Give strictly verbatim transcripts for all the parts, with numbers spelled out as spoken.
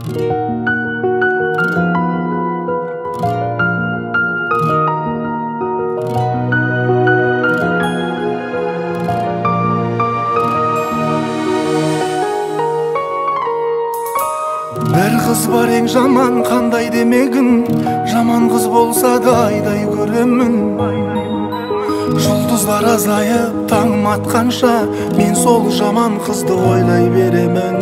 Бер кыз бар эң жаман, кандай демегин, жаман кыз болса да айдай көрөмүн. Жұлдызлар азайып таң атканша, мен сол жаман кызды ойлай беремін.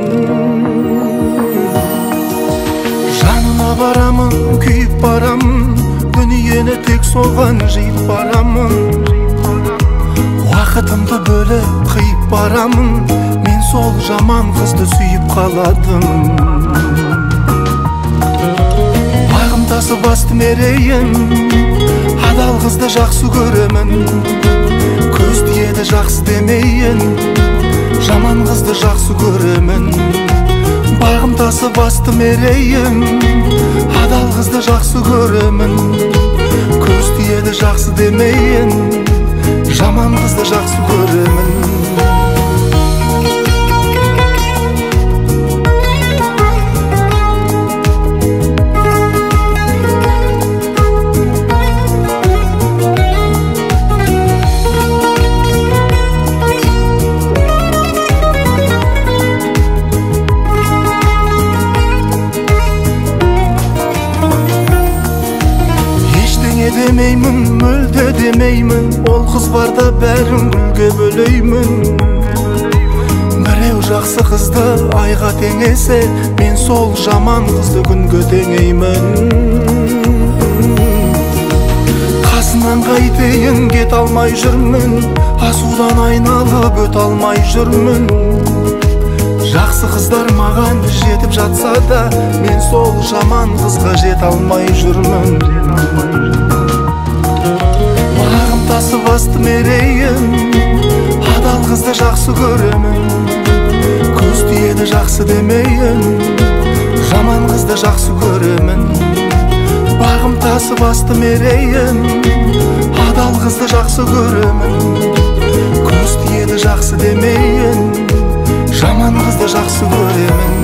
Жанына барамын, күйіп барамын, дүниені тек соған жиып барамын. Уақытымды бөліп қиып барамын, мен сол жаман қызды сүйіп қаладым. Бағымтасы басты мерейім, адал қызды жақсы көремін. Көз тиеді жақсы демейін, жаман қызды жақсы көремін. Бағымтасы басты мерейім, адал қызды жақсы көремін. Көз тиеді жақсы демейін, жаман қызды жақсы көремін. Демеймін, мүлде демеймін, ол қыз барда бәрін гүлге бөлеймін. Біреу жақсы қызды айға теңесе, мен сол жаман қызды күнге теңеймін. Қасынан қайтейін, кет алмай жүрмін, асудан айналып өт алмай жүрмін. Жақсы қыздар маған жетіп жатса да, мен сол жаман қызға жет алмай жүрмін. Бағымтасы басты мерейім, адал қызды жақсы көремін. Көз тиеді жақсы демейін, жаман қызды жақсы көремін. Бағымтасы басты мерейім, адал қызды жақсы көремін. Көз тиеді жақсы демейін, жаман қызды жақсы көремін.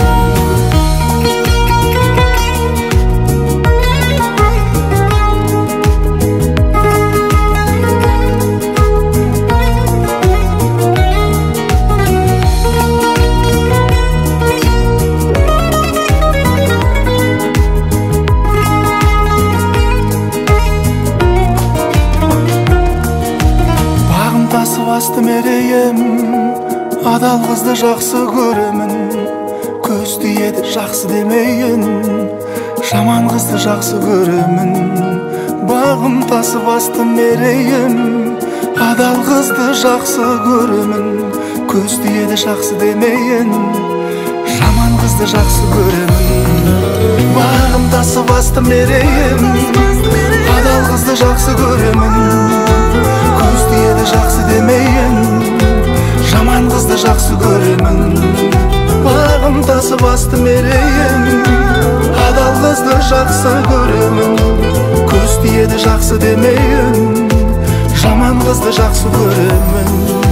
Басты мерейім, адал қызды жақсы көремін. Көз тиеді жақсы демейін, жаман қызды жақсы көремін. Бағымтасы басты мерейім, адал қызды жақсы көремін. Көз тиеді жақсы демейін, жаман қызды жақсы көремін. Бағымтасы басты мерейім, адал қызды жақсы көремін. Көз тиеді жақсы демейін, жаман қызды жақсы көремін. Бағымтасы басты мерейім, адал қызды жақсы көремін. Көз тиеді жақсы демейін, жаман қызды жақсы көремін.